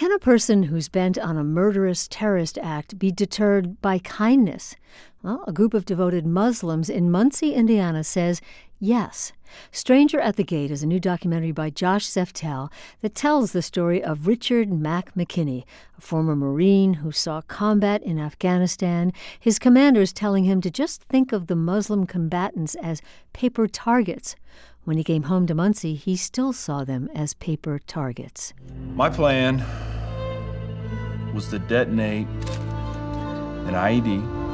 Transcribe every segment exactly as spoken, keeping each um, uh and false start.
Can a person who's bent on a murderous terrorist act be deterred by kindness? Well, a group of devoted Muslims in Muncie, Indiana says yes. Stranger at the Gate is a new documentary by Josh Seftel that tells the story of Richard Mac McKinney, a former Marine who saw combat in Afghanistan, his commanders telling him to just think of the Muslim combatants as paper targets. When he came home to Muncie, he still saw them as paper targets. My plan was to detonate an I E D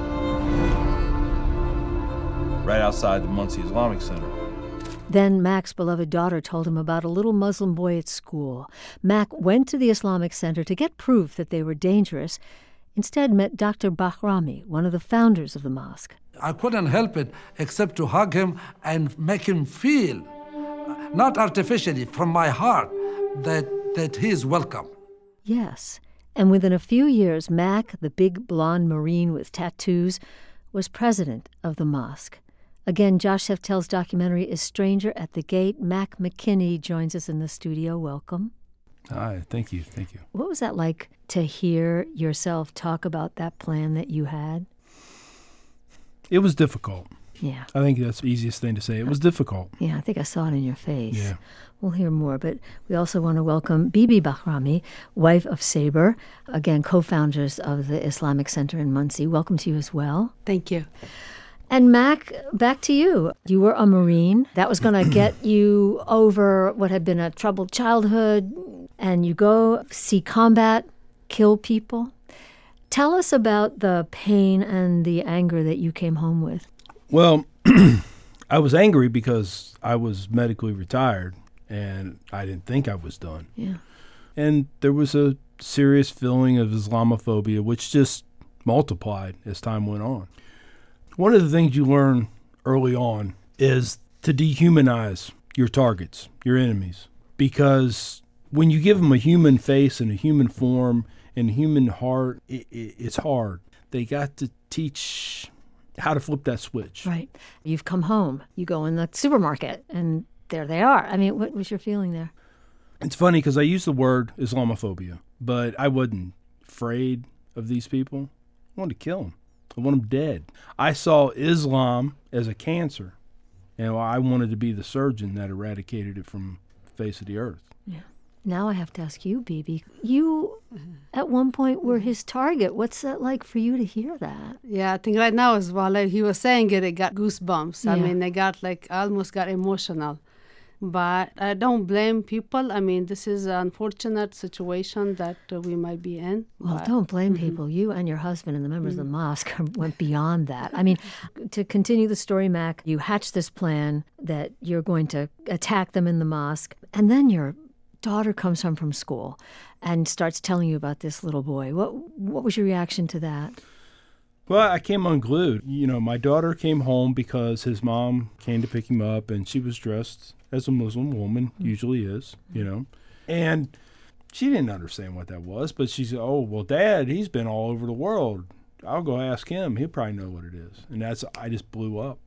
right outside the Muncie Islamic Center. Then Mac's beloved daughter told him about a little Muslim boy at school. Mac went to the Islamic Center to get proof that they were dangerous, instead met Doctor Bahrami, one of the founders of the mosque. I couldn't help it except to hug him and make him feel, not artificially, from my heart, that, that he is welcome. Yes, and within a few years, Mac, the big blonde Marine with tattoos, was president of the mosque. Again, Josh Seftel's documentary is Stranger at the Gate. Mac McKinney joins us in the studio. Welcome. Hi, thank you, thank you. What was that like to hear yourself talk about that plan that you had? It was difficult. Yeah. I think that's the easiest thing to say. It was difficult. Yeah, I think I saw it in your face. Yeah. We'll hear more, but we also want to welcome Bibi Bahrami, wife of Saber, again, co-founders of the Islamic Center in Muncie. Welcome to you as well. Thank you. And Mac, back to you. You were a Marine. That was going to get you over what had been a troubled childhood, and you go see combat, kill people. Tell us about the pain and the anger that you came home with. Well, I was angry because I was medically retired, and I didn't think I was done. Yeah. And there was a serious feeling of Islamophobia, which just multiplied as time went on. One of the things you learn early on is to dehumanize your targets, your enemies, because when you give them a human face and a human form and a human heart, it, it, it's hard. They got to teach how to flip that switch. Right. You've come home. You go in the supermarket, and there they are. I mean, what was your feeling there? It's funny because I use the word Islamophobia, but I wasn't afraid of these people. I wanted to kill them. I want them dead. I saw Islam as a cancer, and I wanted to be the surgeon that eradicated it from the face of the earth. Yeah. Now I have to ask you, Bibi. You, at one point, were his target. What's that like for you to hear that? Yeah, I think right now, as well, like he was saying it, it got goosebumps. Yeah. I mean, I got like, I almost got emotional. But I don't blame people. I mean, this is an unfortunate situation that uh, we might be in. Well, but, don't blame mm-hmm. people. You and your husband and the members Mm-hmm. of the mosque went beyond that. I mean, to continue the story, Mac, you hatched this plan that you're going to attack them in the mosque, and then your daughter comes home from school and starts telling you about this little boy. What what was your reaction to that? Well, I came unglued. You know, my daughter came home because his mom came to pick him up, and she was dressed as a Muslim woman usually is, you know. And she didn't understand what that was, but she said, oh, well, Dad, he's been all over the world. I'll go ask him. He'll probably know what it is. And that's, I just blew up.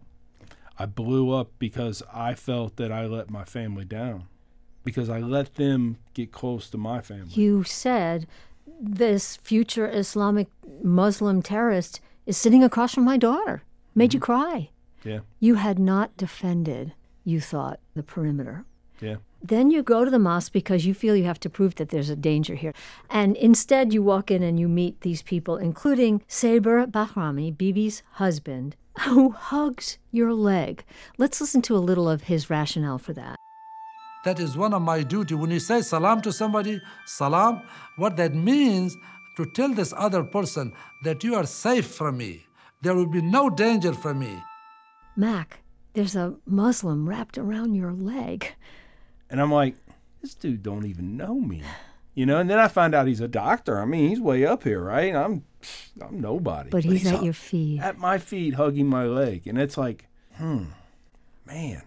I blew up because I felt that I let my family down, because I let them get close to my family. You said this future Islamic Muslim terrorist is sitting across from my daughter. Made mm-hmm. you cry. Yeah. You had not defended, you thought, the perimeter. Yeah. Then you go to the mosque because you feel you have to prove that there's a danger here. And instead you walk in and you meet these people, including Saber Bahrami, Bibi's husband, who hugs your leg. Let's listen to a little of his rationale for that. That is one of my duty. When you say salam to somebody, salam, what that means to tell this other person that you are safe from me. There will be no danger from me. Mac, there's a Muslim wrapped around your leg. And I'm like, this dude don't even know me. You know, and then I find out he's a doctor. I mean, he's way up here, right? I'm I'm nobody. But, but he's, he's at hu- your feet. At my feet, hugging my leg. And it's like, hmm, man.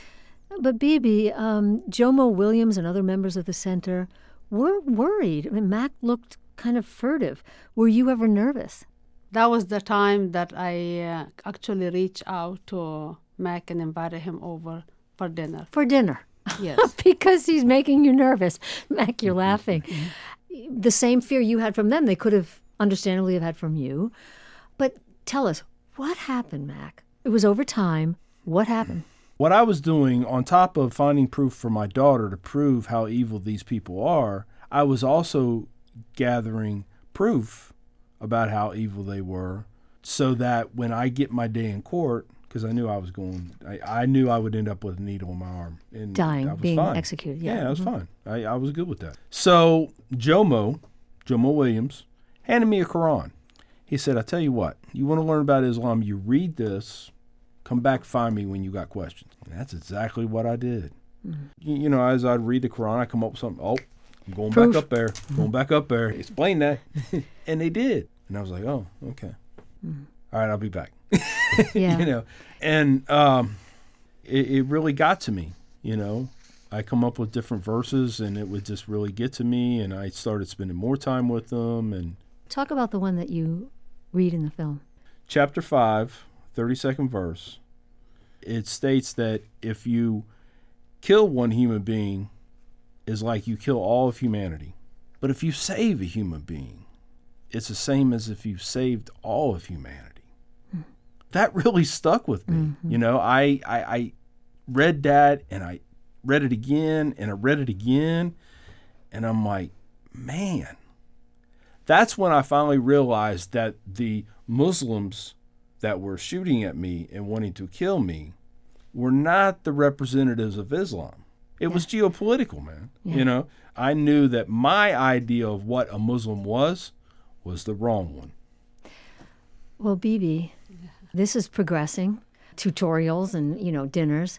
But Bibi, um, Jomo Williams and other members of the center were worried. I mean, Mac looked kind of furtive. Were you ever nervous? That was the time that I uh, actually reached out to Mac and invited him over for dinner. For dinner? Yes. Because he's making you nervous. Mac, you're laughing. the same fear you had from them, they could have understandably have had from you. But tell us, what happened, Mac? It was over time. What happened? What I was doing, on top of finding proof for my daughter to prove how evil these people are, I was also gathering proof about how evil they were, so that when I get my day in court, because I knew I was going, I, I knew I would end up with a needle in my arm. And Dying, I was being fine. executed. Yeah, Yeah, I was Mhm. fine. I, I was good with that. So Jomo, Jomo Williams, handed me a Quran. He said, I tell you what, you want to learn about Islam, you read this, come back, find me when you got questions. And that's exactly what I did. Mm-hmm. You, you know, as I'd read the Quran, I come up with something, oh, I'm going Proof. back up there, going back up there. Explain that. And they did. And I was like, oh, okay. Mm-hmm. All right, I'll be back. Yeah. You know, and um, it, it really got to me, you know. I come up with different verses, and it would just really get to me, and I started spending more time with them. And Talk about the one that you read in the film. Chapter five, thirty-second verse, it states that if you kill one human being, is like you kill all of humanity. But if you save a human being, it's the same as if you saved all of humanity. Mm. That really stuck with me. Mm-hmm. You know, I, I I read that, and I read it again, and I read it again, and I'm like, man. That's when I finally realized that the Muslims that were shooting at me and wanting to kill me were not the representatives of Islam. It yeah. was geopolitical, man. Yeah. You know, I knew that my idea of what a Muslim was was the wrong one. Well, Bibi, this is progressing. Tutorials and, you know, dinners.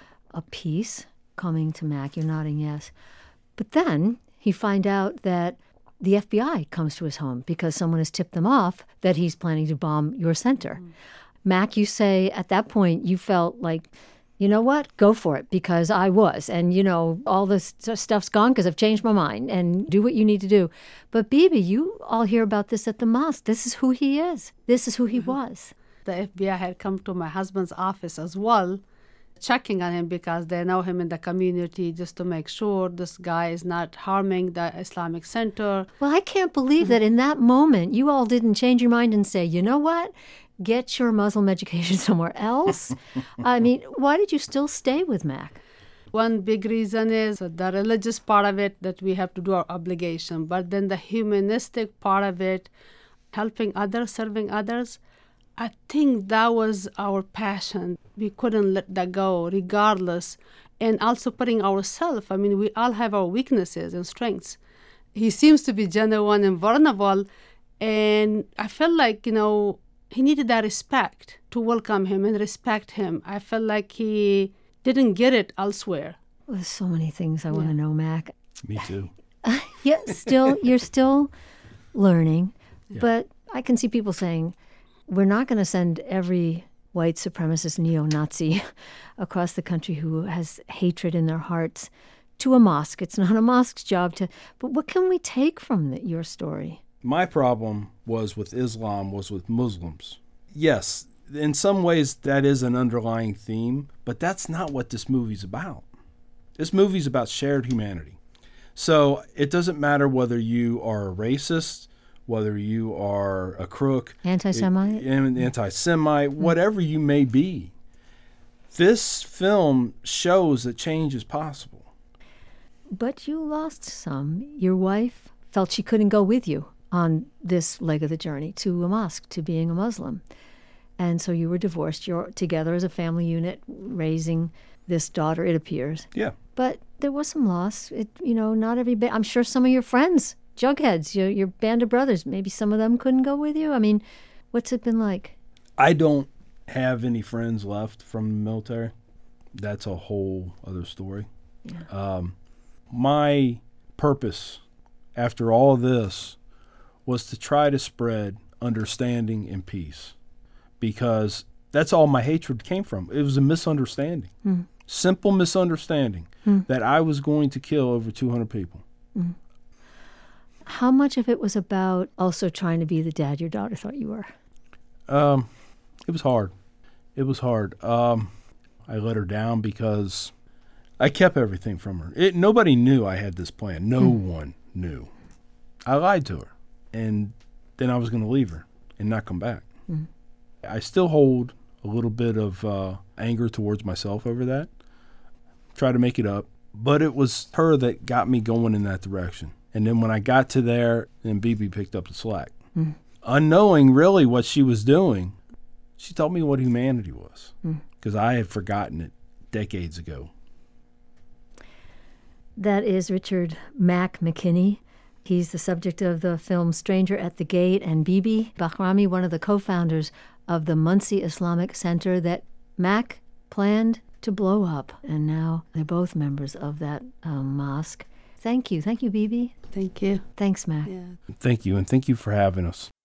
A peace coming to Mac. You're nodding yes. But then he find out that the F B I comes to his home because someone has tipped them off that he's planning to bomb your center. Mm. Mac, you say at that point you felt like, you know what, go for it, because I was. And, you know, all this stuff's gone because I've changed my mind, and do what you need to do. But Bibi, you all hear about this at the mosque. This is who he is. This is who he mm-hmm. was. The F B I had come to my husband's office as well, checking on him because they know him in the community, just to make sure this guy is not harming the Islamic Center. Well, I can't believe mm-hmm. that in that moment you all didn't change your mind and say, you know what, get your Muslim education somewhere else. I mean, why did you still stay with Mac? One big reason is the religious part of it, that we have to do our obligation, but then the humanistic part of it, helping others, serving others, I think that was our passion. We couldn't let that go regardless. And also putting ourselves, I mean, we all have our weaknesses and strengths. He seems to be genuine and vulnerable. And I felt like, you know, he needed that respect to welcome him and respect him. I felt like he didn't get it elsewhere. Well, there's so many things I yeah. want to know, Mac. Me too. Uh, yeah, still, you're still learning. Yeah. But I can see people saying, we're not going to send every white supremacist neo-Nazi across the country who has hatred in their hearts to a mosque. It's not a mosque's job to... But what can we take from the, your story? My problem was with Islam, was with Muslims. Yes, in some ways that is an underlying theme, but that's not what this movie's about. This movie's about shared humanity. So it doesn't matter whether you are a racist, whether you are a crook, anti-Semite, anti-Semite, mm-hmm. whatever you may be. This film shows that change is possible. But you lost some. Your wife felt she couldn't go with you on this leg of the journey to a mosque, to being a Muslim. And so you were divorced. You're together as a family unit, raising this daughter, it appears. Yeah. But there was some loss. It, you know, not every... Ba- I'm sure some of your friends... Jugheads, your your band of brothers, maybe some of them couldn't go with you? I mean, what's it been like? I don't have any friends left from the military. That's a whole other story. Yeah. Um, my purpose after all of this was to try to spread understanding and peace, because that's all my hatred came from. It was a misunderstanding, mm. simple misunderstanding mm. that I was going to kill over two hundred people. Mm. How much of it was about also trying to be the dad your daughter thought you were? Um, it was hard. It was hard. Um, I let her down because I kept everything from her. It, nobody knew I had this plan. No mm. one knew. I lied to her, and then I was going to leave her and not come back. Mm. I still hold a little bit of uh, anger towards myself over that. Try to make it up. But it was her that got me going in that direction. And then when I got to there, then Bibi picked up the slack. Mm. Unknowing really what she was doing, she taught me what humanity was, Mm. because I had forgotten it decades ago. That is Richard Mack McKinney. He's the subject of the film Stranger at the Gate, and Bibi Bahrami, one of the co-founders of the Monsey Islamic Center that Mack planned to blow up. And now they're both members of that um, mosque. Thank you. Thank you, Bibi. Thank you. Thanks, Mack. Yeah. Thank you, and thank you for having us.